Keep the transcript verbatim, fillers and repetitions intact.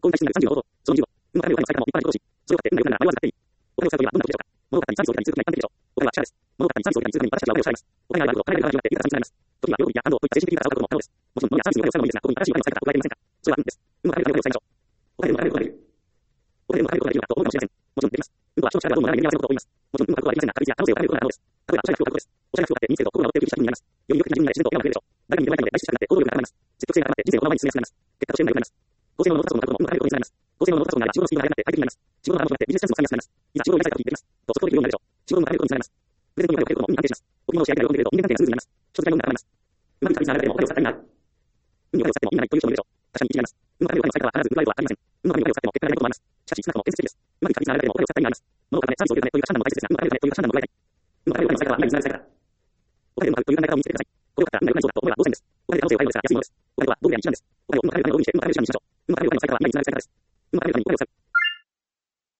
こういった質になるさんじゅうの方法、そのにじゅうを、運の神を神の最多の一般に行動し、それを買って運が良くなる合わせていい。お金を使うというのはどんなことでしょうか。物を買ったりサービスを受けたりすることに一般的でしょう。お金は支払です。物を買ったりサービスを受けたりするのに私たちはお金を支払います。お金があると、金があると、金があると、金があると、時には料理や安藤といった精神的な使うことも可能です。もちろん、物やサービスにお金を使うのみですが、ここに新しいお金を使うかを加えていませんか。それは運です。運の神のお金を使いましょう。お金でも金でも金でもお金でも金でも金できるかと思うかもしれません。もちろんできます。運とは人の力がどんどん長い目に合わせることを言います。もちろん運を買うことはできませんが、確率や可能性を高めることが可能です。例えば、おしゃれな服を買うことです。おしゃれな服を買って身につけると心が躍っている気分になります。より魅力的な自分になり自然と笑顔が増えるでしょう。誰かに見てもらいたいので大出世したくなって行動力が高まります。積極性が高まって人生をこのままに進めやすくなります。結果として運が良くなります。高性能のノートパソコンを買うことも運が高いことにつながります。高性能のノートパソコンがあれば仕事のスピードが速くなって快適になります。仕事の幅も広がってビジネスチャンスもつかみやすくなります。いざ仕事をやりたいと言ってきます。と速攻できるようになるでしょう。仕事の高いことにつながります。プレゼントにお金をかけることも運に関係します。お金の試合で喜んでいると人間関係がスムーズになります。人付き合いも高まります。うまくいったビジネスな流れでもお金を使った意味がある。運にお金を使っても意味がないという人もいるでしょう。確かに一理あります。運の金でお金を使い方は必ず報われるとは限りません。運の金でお金を使っても結果が出ないこともあります。しかし、少なくとも建設的です。うまくいったビジネスな流れでもお金を使った意味があります。物を買うため、サービスを受けるためという判断も大切ですが、運が金でお金という判断も加えたい。運の金でお金の使い方は未来につながる使い方。お金でも買うという考え方を見つけてください。これを買ったら運が良くなりそうだと思えば当然です。お金で可能性を変えるのですが安いものです。お金とは道具や道手段です。お金を運の金でお金を意味して運の金でお金にしましょう。運の金でお金の使い方は未来につながる使い方です。運の金でお金にお金を使う